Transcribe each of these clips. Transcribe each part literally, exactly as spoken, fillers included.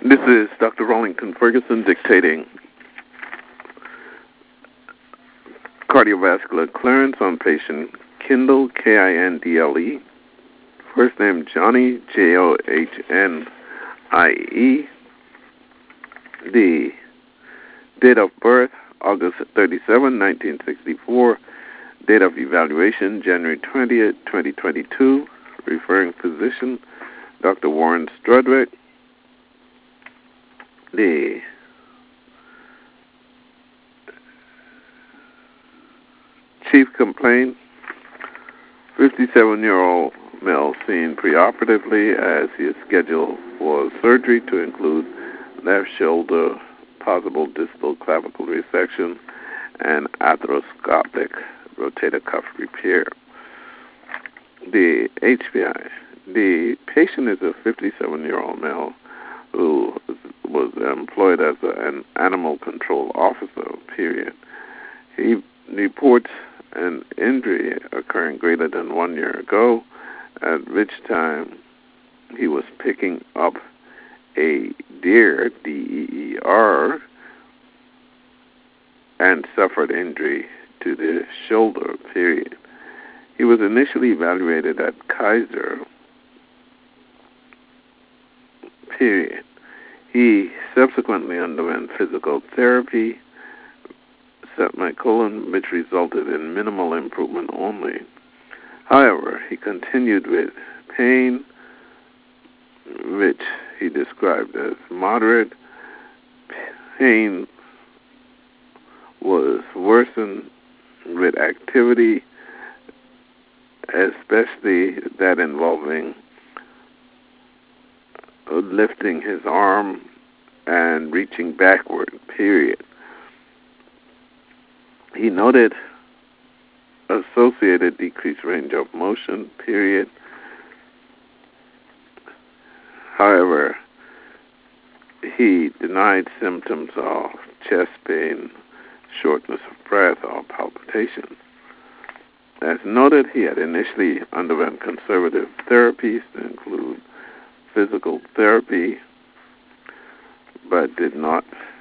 This is Doctor Rollington Ferguson dictating cardiovascular clearance on patient Kindle, K I N D L E. First name Johnny, J O H N I E. The date of birth, August thirty-seventh, nineteen sixty-four. Date of evaluation, January twentieth, twenty twenty-two. Referring physician, Doctor Warren Strudwick. The chief complaint, fifty-seven-year-old male seen preoperatively as he is scheduled for surgery to include left shoulder, possible distal clavicle resection, and arthroscopic rotator cuff repair. The H P I. The patient is a fifty-seven-year-old male who was employed as a, an animal control officer, period. He reports an injury occurring greater than one year ago, at which time he was picking up a deer, D E E R, and suffered injury to the shoulder, period. He was initially evaluated at Kaiser, period. He subsequently underwent physical therapy, semicolon, which resulted in minimal improvement only. However, he continued with pain, which he described as moderate. Pain was worsened with activity, especially that involving lifting his arm and reaching backward, period. He noted associated decreased range of motion, period. However, he denied symptoms of chest pain, shortness of breath, or palpitation. As noted, he had initially underwent conservative therapies to include physical therapy, but did not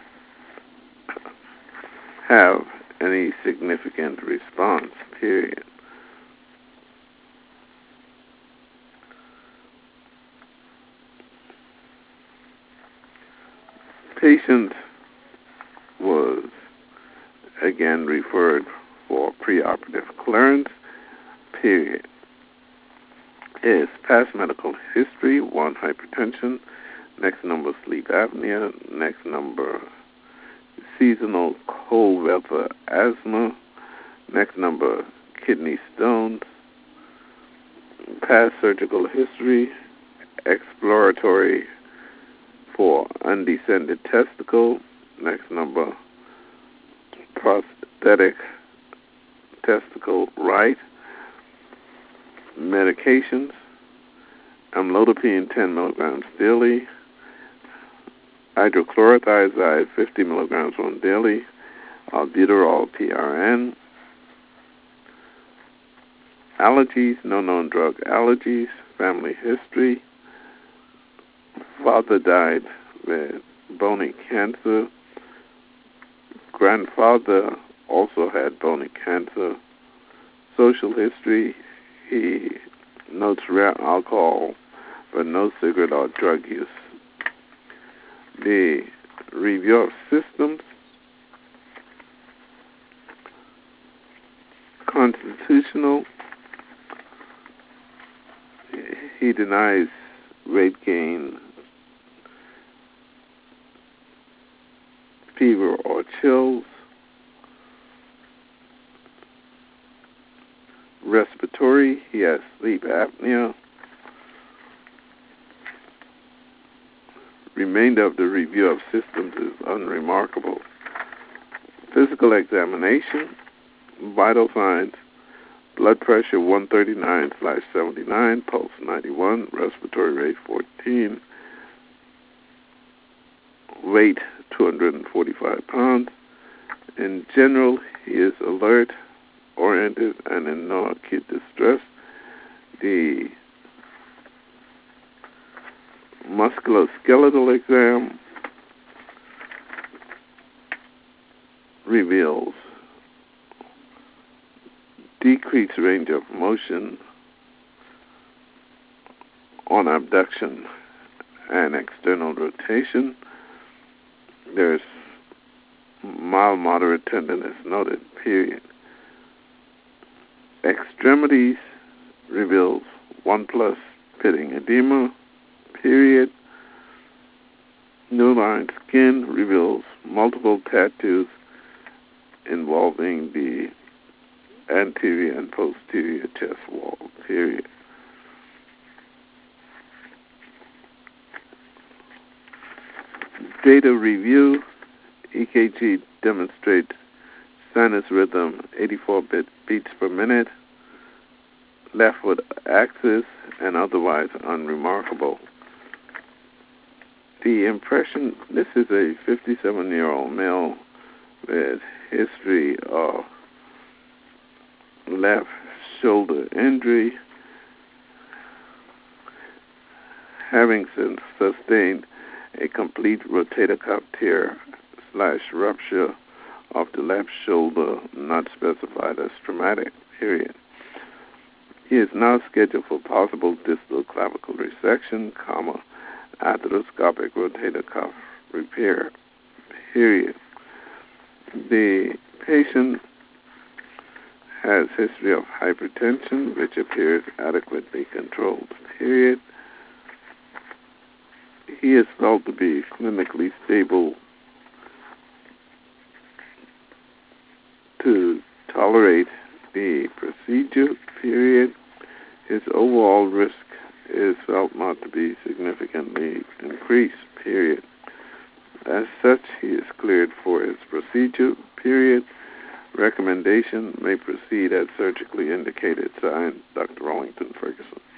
have any significant response, period. Patient was again referred for preoperative clearance, period. His past medical history, one, hypertension, next number, sleep apnea, next number, seasonal cold weather asthma, next number, kidney stones, past surgical history, exploratory for undescended testicle, next number, prosthetic testicle right, medications, amlodipine ten milligrams daily, hydrochlorothiazide fifty milligrams on daily, albuterol P R N, allergies, no known drug allergies, family history, father died with bony cancer, grandfather also had bony cancer, social history, he notes rare alcohol, but no cigarette or drug use. The review of systems, constitutional, he denies weight gain, fever or chills, respiratory, he has sleep apnea. Remainder of the review of systems is unremarkable. Physical examination, vital signs, blood pressure one thirty-nine slash seventy-nine, pulse ninety-one, respiratory rate fourteen, weight two hundred forty-five pounds. In general, he is alert, oriented, and in no acute distress. The musculoskeletal exam reveals decreased range of motion on abduction and external rotation. There's mild moderate tenderness noted, period. Extremities reveals one plus pitting edema, period. New line skin reveals multiple tattoos involving the anterior and posterior chest wall, period. Data review, E K G demonstrates sinus rhythm eighty-four beats per minute, leftward axis, and otherwise unremarkable. The impression, this is a fifty-seven-year-old male with history of left shoulder injury, having since sustained a complete rotator cuff tear slash rupture of the left shoulder, not specified as traumatic, period. He is now scheduled for possible distal clavicle resection, comma, arthroscopic rotator cuff repair, period. The patient has history of hypertension, which appears adequately controlled, period. He is felt to be clinically stable to tolerate the procedure, period. His overall risk is felt not to be significantly increased, period. As such, he is cleared for his procedure, period. Recommendation may proceed as surgically indicated. Signed, Doctor Rollington Ferguson.